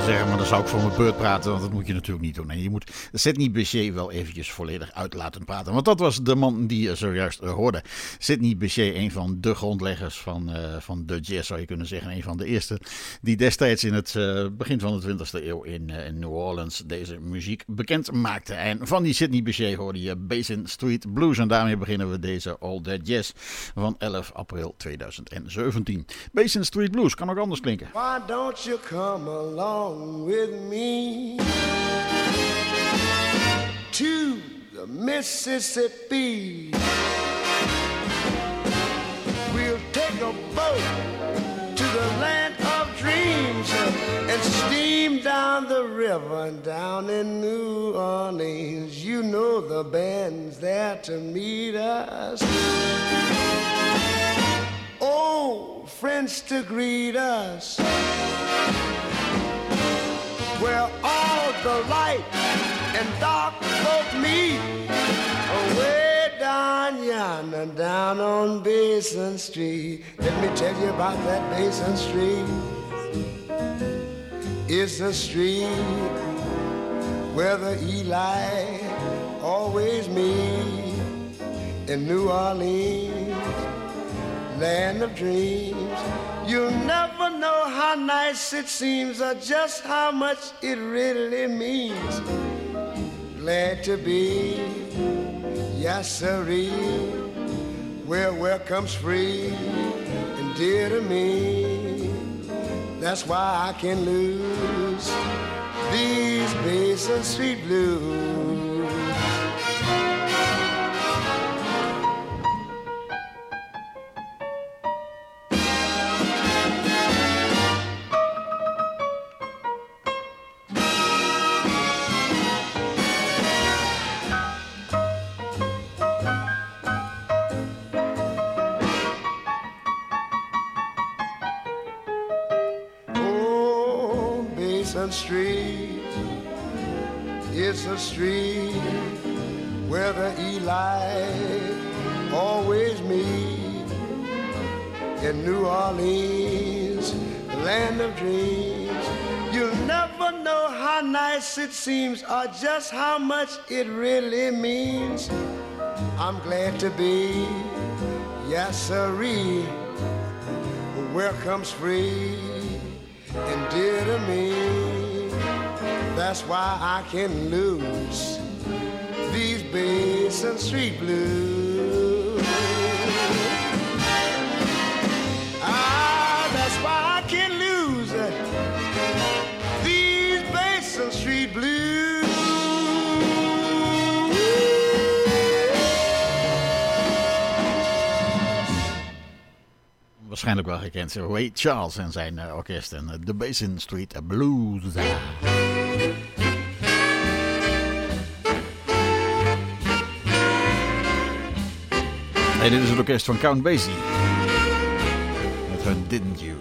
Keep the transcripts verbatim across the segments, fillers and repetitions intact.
zeggen, maar dan zou ik voor mijn beurt praten, want dat moet je natuurlijk niet doen. En je moet Sidney Bechet wel eventjes volledig uit laten praten, want dat was de man die je zojuist hoorde. Sidney Bechet, een van de grondleggers van, uh, van de jazz, zou je kunnen zeggen. Een van de eerste die destijds in het uh, begin van de twintigste eeuw in, uh, in New Orleans deze muziek bekend maakte. En van die Sidney Bechet hoorde je Basin Street Blues. En daarmee beginnen we deze All That Jazz van elf april tweeduizend zeventien. Basin Street Blues kan ook anders klinken. Why don't you come along with me to the Mississippi? We'll take a boat to the land of dreams and steam down the river down in New Orleans. You know the band's there to meet us. Old friends to greet us. Where all the light and dark folk meet. Away down yonder, down on Basin Street. Let me tell you about that Basin Street. It's the street where the Eli always meet in New Orleans, land of dreams. You'll never know how nice it seems or just how much it really means. Glad to be, yes sirree, where welcome's free and dear to me. That's why I can lose these Basin Street blues. Street, it's a street where the Eli always meet in New Orleans, land of dreams. You'll never know how nice it seems or just how much it really means. I'm glad to be, yes sirree, where comes free and dear to me. That's why I can lose these Basin Street blues. Ah, that's why I can lose these Basin Street blues. Waarschijnlijk wel gekend, Ray Charles en zijn uh, orkest en uh, de Basin Street Blues. Hey, dit is het orkest van Count Basie met hun Didn't You.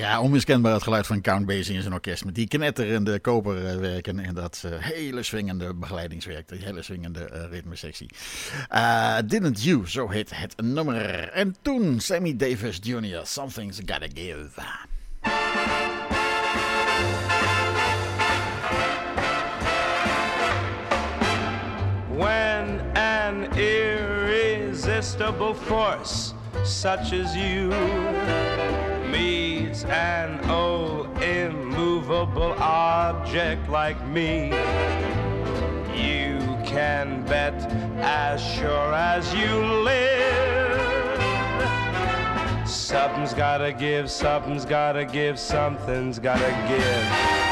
Ja, onmiskenbaar het geluid van Count Basie in zijn orkest. Met die knetterende koperwerken en dat uh, hele swingende begeleidingswerk. Die hele swingende uh, ritmesectie. Uh, Didn't You, zo heet het nummer. En toen Sammy Davis junior, Something's Gotta Give. When an irresistible force such as you meets an old immovable object like me, you can bet as sure as you live, something's gotta give, something's gotta give, something's gotta give.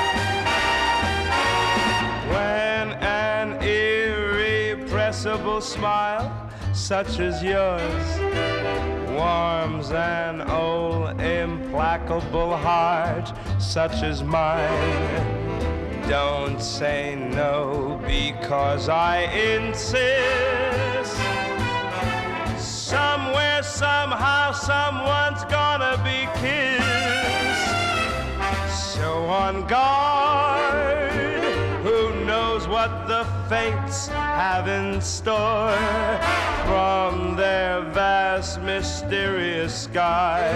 When an irrepressible smile such as yours warms an old implacable heart such as mine, don't say no because I insist. Somewhere, somehow, someone's gonna be kissed. So on guard, who knows what the fates have in store from their vast mysterious sky.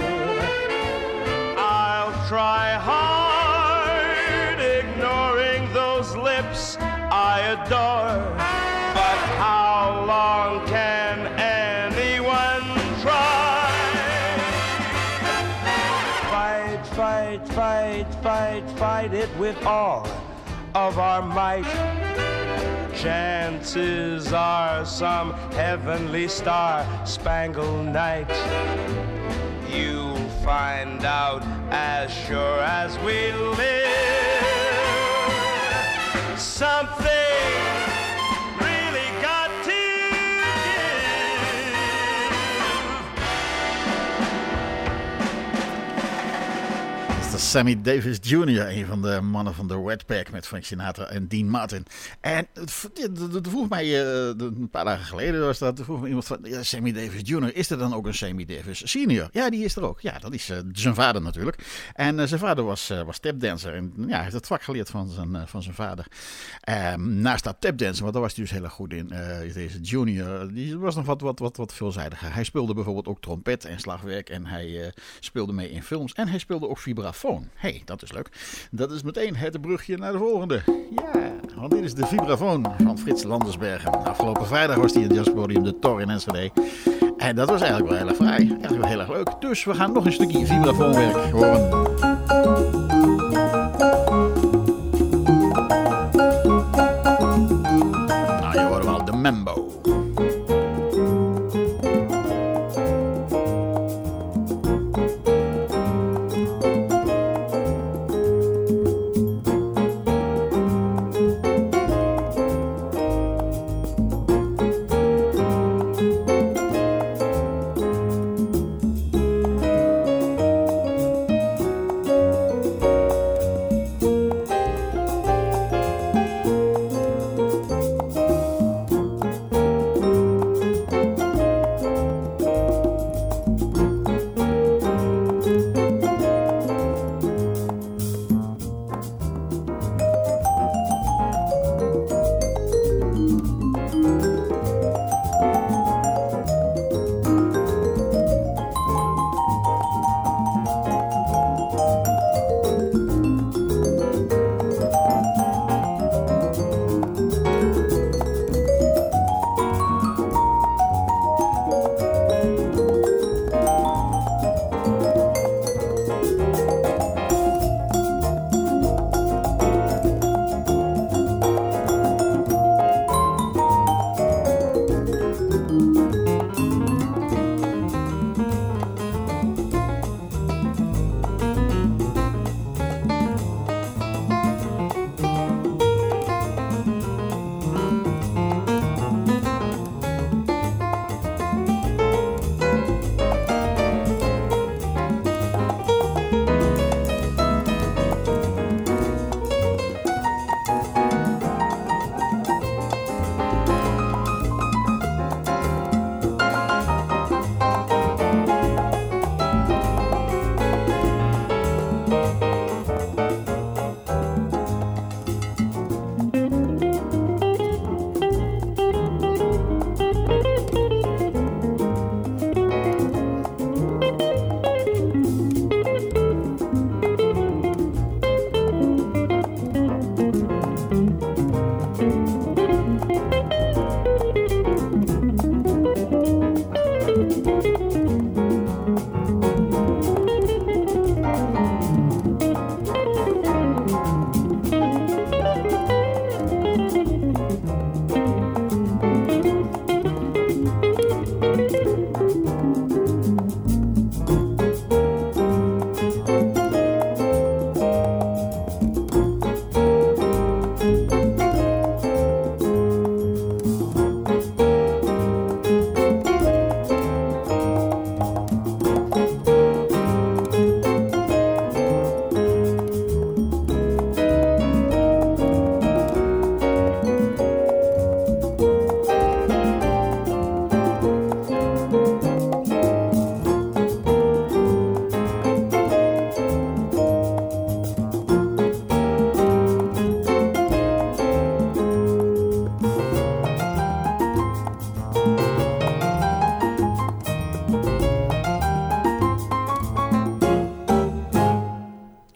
I'll try hard ignoring those lips I adore, but how long can anyone try? Fight, fight, fight, fight, fight it with all of our might. Chances are some heavenly star-spangled night you'll find out as sure as we live. Something really got to Sammy Davis junior, een van de mannen van de Rat Pack met Frank Sinatra en Dean Martin. En dat vroeg mij uh, een paar dagen geleden was dat, vroeg me iemand van ja, Sammy Davis junior, is er dan ook een Sammy Davis senior? Ja, die is er ook. Ja, dat is uh, zijn vader natuurlijk. En uh, zijn vader was, uh, was tapdancer en ja, hij heeft het vak geleerd van zijn, uh, van zijn vader. Um, naast dat tapdancer, want daar was hij dus heel erg goed in. Uh, deze junior, die was nog wat, wat, wat, wat veelzijdiger. Hij speelde bijvoorbeeld ook trompet en slagwerk en hij uh, speelde mee in films en hij speelde ook vibrafoon. Hé, hey, dat is leuk. Dat is meteen het brugje naar de volgende. Ja, want dit is de vibrafoon van Frits Landersbergen. Afgelopen vrijdag was hij in het jazzpodium de Tor in Enschede. En dat was eigenlijk wel heel erg fraai. Eigenlijk wel heel erg leuk. Dus we gaan nog een stukje vibrafoonwerk horen. Nou, je hoort wel de Mambo.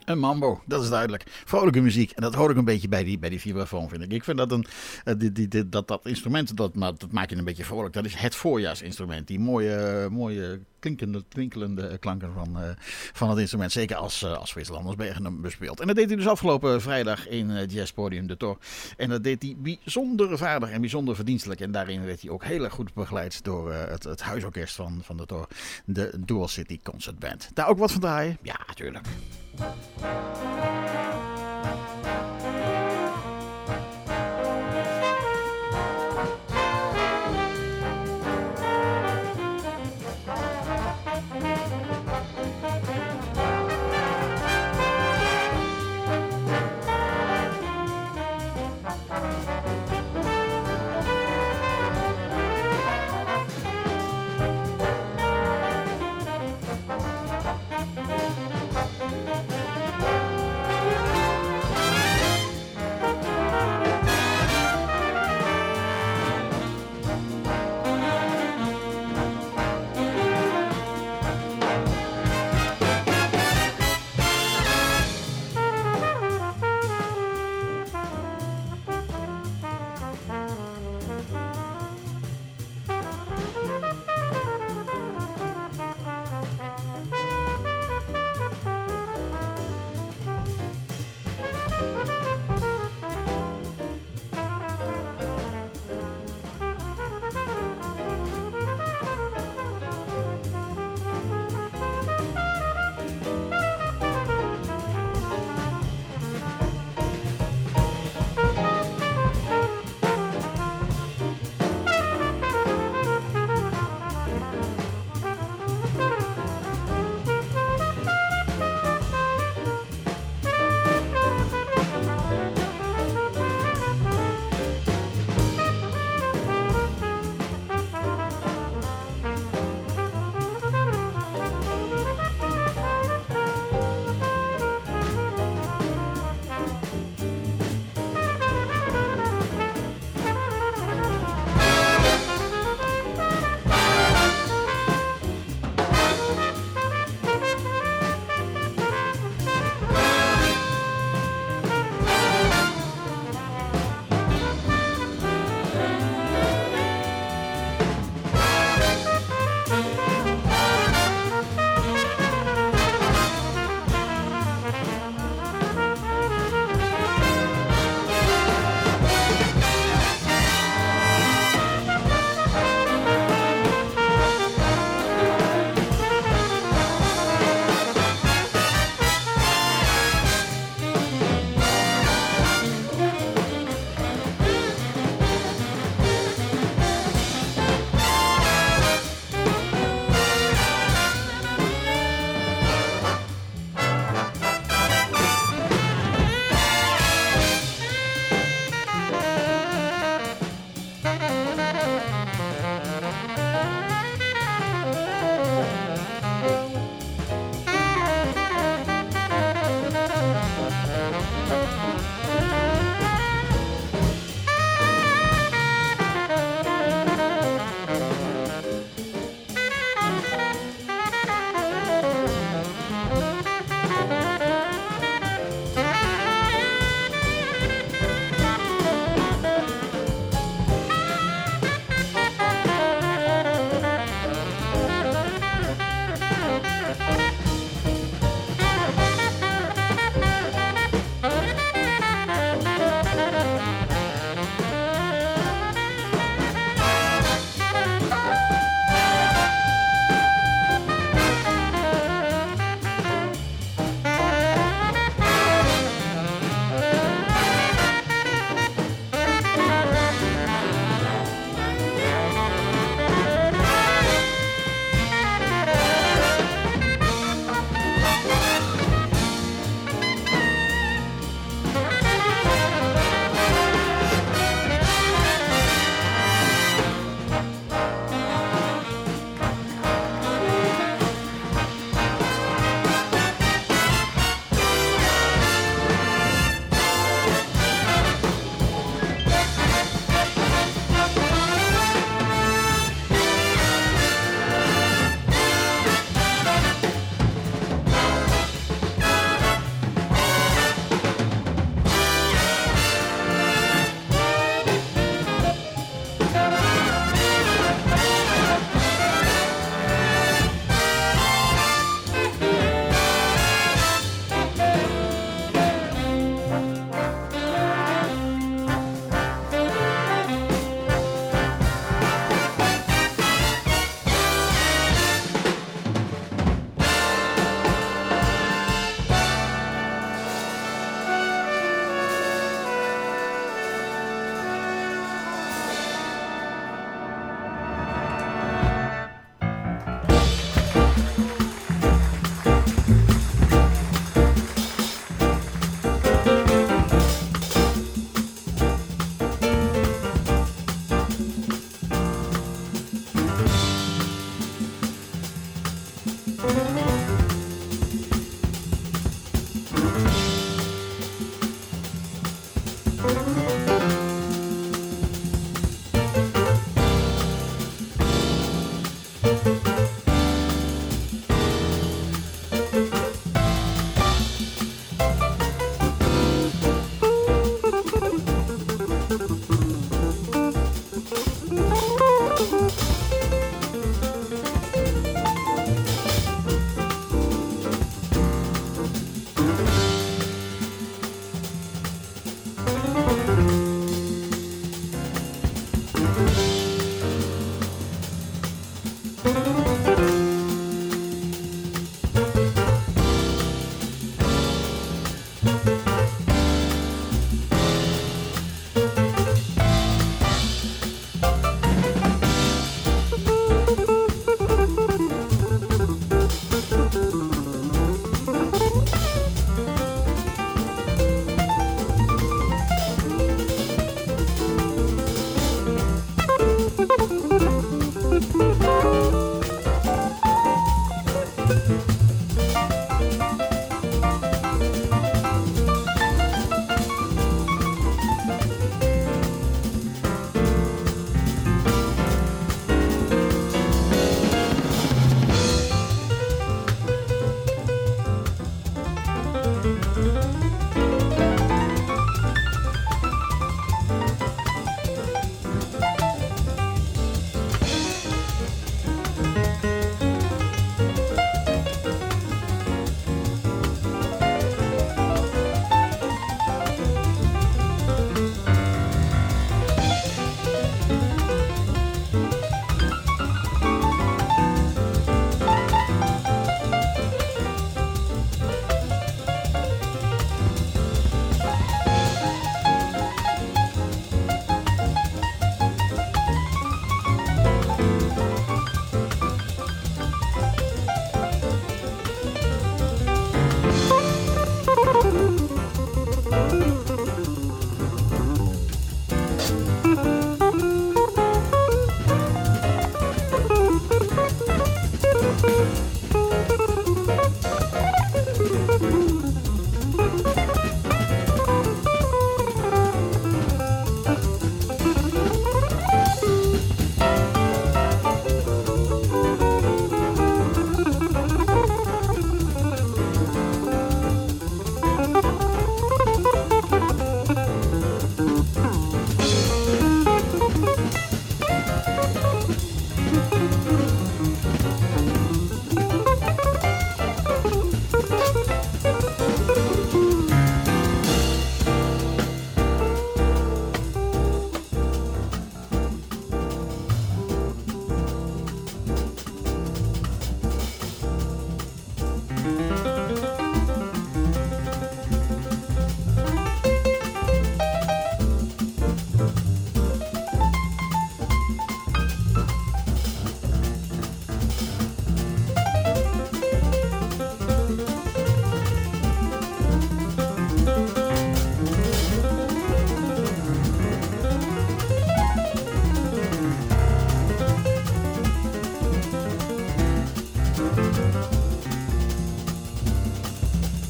Een mambo, dat is duidelijk. Vrolijke muziek. En dat hoor ik een beetje bij die, bij die vibrafoon, vind ik. Ik vind dat een, uh, die, die, die, dat, dat instrument, dat, dat maakt je een beetje vrolijk. Dat is het voorjaarsinstrument. Die mooie, mooie klinkende, twinkelende klanken van, uh, van het instrument. Zeker als, uh, als Frits Landersbergen hem bespeelt. En dat deed hij dus afgelopen vrijdag in uh, Jazzpodium de Tor. En dat deed hij bijzonder vaardig en bijzonder verdienstelijk. En daarin werd hij ook heel erg goed begeleid door uh, het, het huisorkest van, van de Tor. De Dual City Concert Band. Daar ook wat van draaien? Ja, natuurlijk.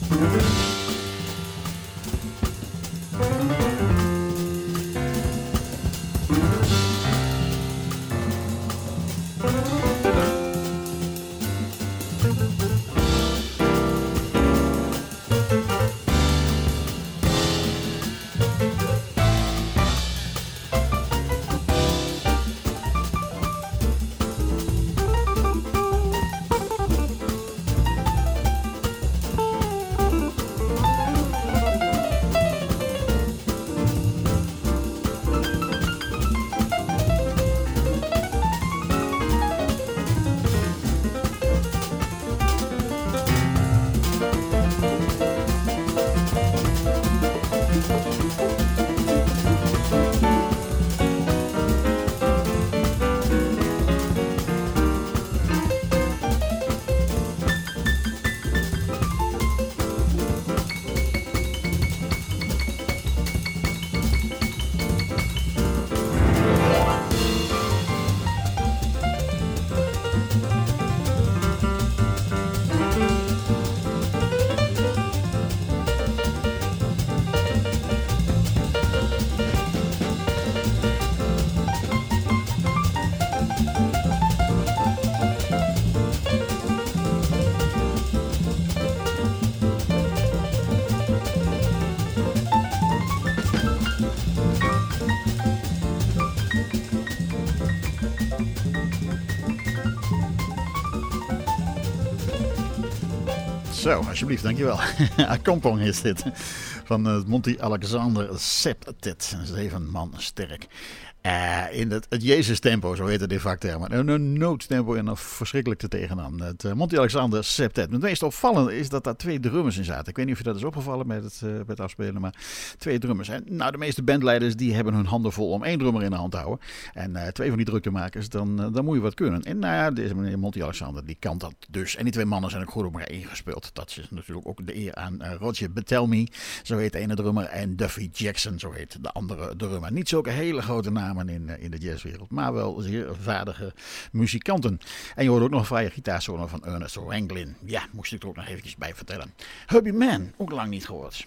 Zo, alsjeblieft, dankjewel. Kampong is dit. Van het Monty Alexander Septet. Zeven man sterk. Uh, in het, het Jezus-tempo, zo heet het in vaktermen. Een, een noodtempo en een verschrikkelijk te tegenaan. Het uh, Monty Alexander Septet. Het meest opvallende is dat daar twee drummers in zaten. Ik weet niet of je dat is opgevallen met het, uh, met het afspelen, maar twee drummers. En nou, de meeste bandleiders die hebben hun handen vol om één drummer in de hand te houden. En uh, twee van die druktemakers, dan, uh, dan moet je wat kunnen. En nou ja, deze meneer Monty Alexander, die kan dat dus. En die twee mannen zijn ook goed op elkaar ingespeeld. Dat is natuurlijk ook de eer aan uh, Roger Betelme, zo heet de ene drummer. En Duffy Jackson, zo heet de andere drummer. Niet zulke hele grote namen in, in de jazzwereld, maar wel zeer vaardige muzikanten. En je hoort ook nog een vrije gitaarsolo van Ernest Ranglin. Ja, moest ik er ook nog eventjes bij vertellen. Herbie Mann, ook lang niet gehoord.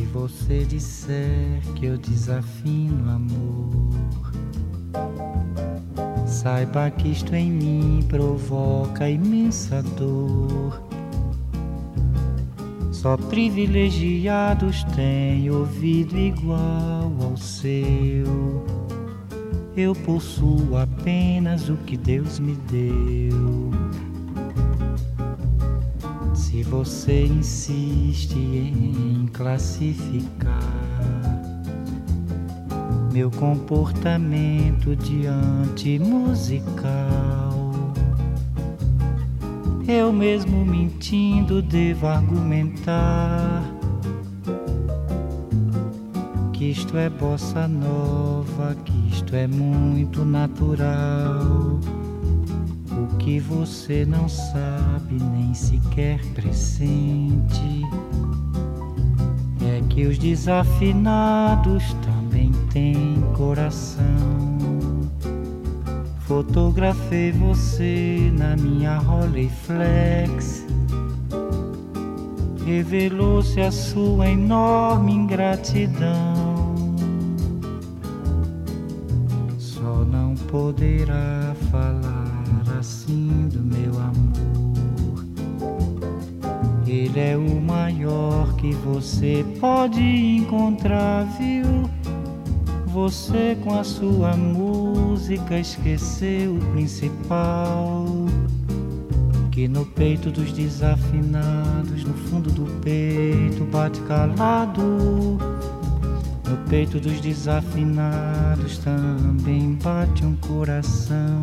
você disser que eu desafino amor, saiba que isto em mim provoca imensa dor. Só privilegiados têm ouvido igual ao seu. Eu possuo apenas o que Deus me deu. Se você insiste em classificar meu comportamento diante musical, eu mesmo mentindo devo argumentar que isto é bossa nova, que isto é muito natural. O que você não sabe nem sequer pressente é que os desafinados também têm coração. Fotografei você na minha Rolleiflex, revelou-se a sua enorme ingratidão. Só não poderá falar assim do meu amor. Ele é o maior que você pode encontrar, viu? Você com a sua música esqueceu o principal, que no peito dos desafinados, no fundo do peito bate calado. No peito dos desafinados também bate um coração.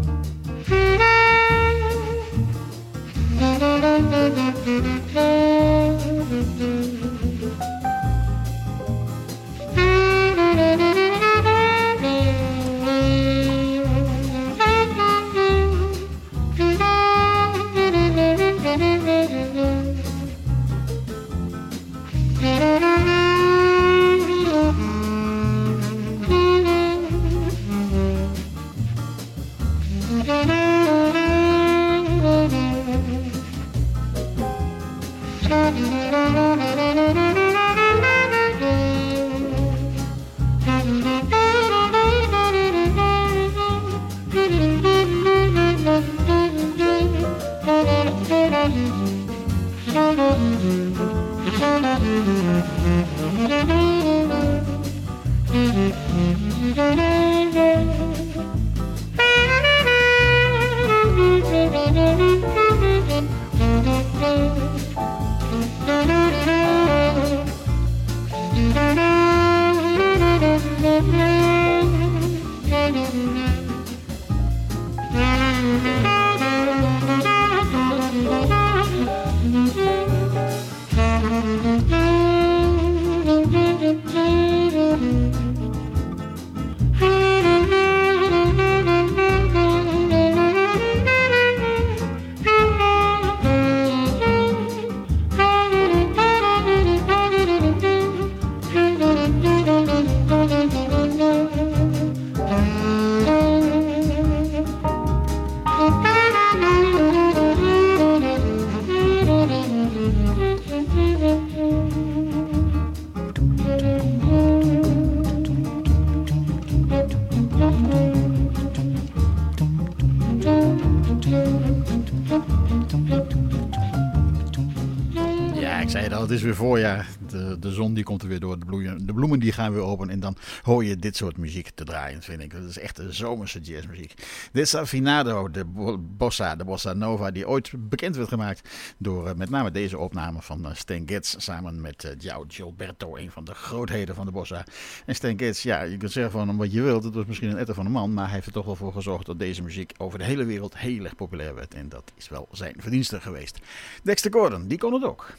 Het is weer voorjaar, de, de zon die komt er weer door, de bloemen, de bloemen die gaan weer open en dan hoor je dit soort muziek te draaien, vind ik. Dat is echt de zomerse jazzmuziek. Desafinado, de bossa, de bossa nova, die ooit bekend werd gemaakt door uh, met name deze opname van uh, Stan Getz samen met uh, João Gilberto, een van de grootheden van de bossa. En Stan Getz, ja, je kunt zeggen van hem wat je wilt, het was misschien een etter van een man, maar hij heeft er toch wel voor gezorgd dat deze muziek over de hele wereld heel erg populair werd en dat is wel zijn verdienste geweest. Dexter Gordon, die kon het ook.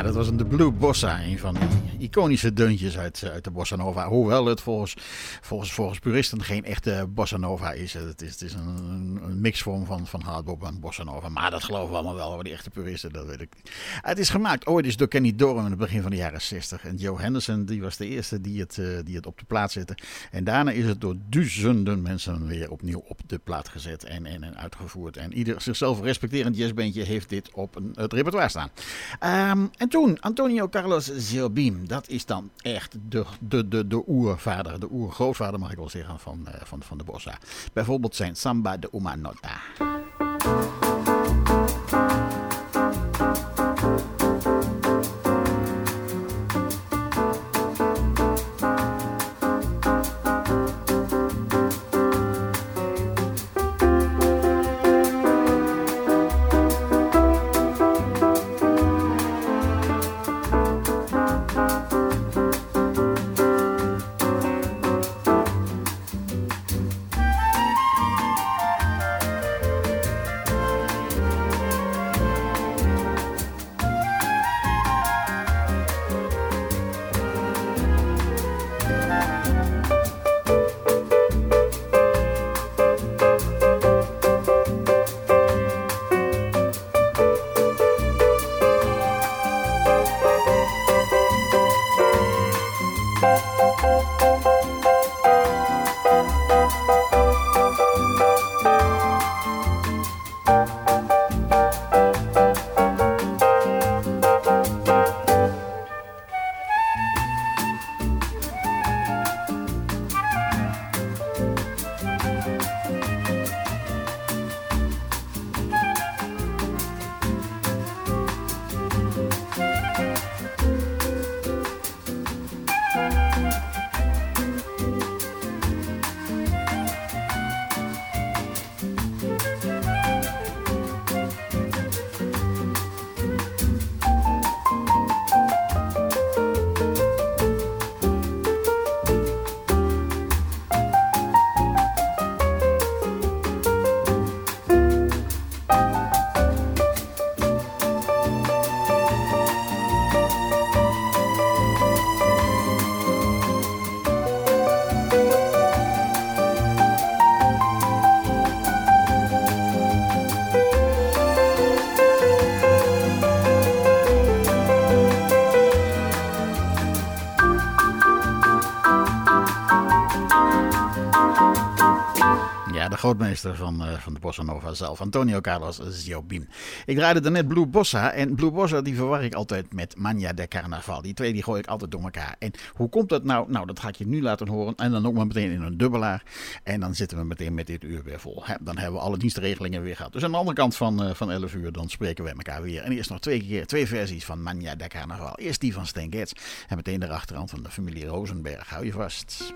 dat was een de Blue Bossa, een van die iconische deuntjes uit, uit de Bossa Nova. Hoewel het volgens, volgens, volgens puristen geen echte Bossa Nova is. Het is, het is een, een mixvorm van, van hardbop en Bossa Nova. Maar dat geloven we allemaal wel, over die echte puristen, dat weet ik niet. Het is gemaakt ooit is door Kenny Dorham in het begin van de jaren zestig. En Joe Henderson die was de eerste die het, uh, die het op de plaat zette. En daarna is het door duizenden mensen weer opnieuw op de plaat gezet en, en, en uitgevoerd. En ieder zichzelf respecterend jazzbandje heeft dit op een, het repertoire staan. Um, en toen, Antonio Carlos Jobim. Dat is dan echt de, de, de, de oervader, de oergrootvader mag ik wel zeggen, van, uh, van, van de Bossa. Bijvoorbeeld zijn Samba de Uma Nota. Grootmeester van, uh, van de Bossa Nova zelf, Antonio Carlos Jobim. Ik draaide daarnet Blue Bossa en Blue Bossa die verwar ik altijd met Maña de Carnaval. Die twee die gooi ik altijd door elkaar. En hoe komt dat nou? Nou, dat ga ik je nu laten horen en dan ook maar meteen in een dubbelaar. En dan zitten we meteen met dit uur weer vol. He, dan hebben we alle dienstregelingen weer gehad. Dus aan de andere kant van, uh, van elf uur, dan spreken we elkaar weer. En eerst nog twee keer, twee versies van Maña de Carnaval. Eerst die van Stan Getz en meteen de achterhand van de familie Rosenberg. Hou je vast.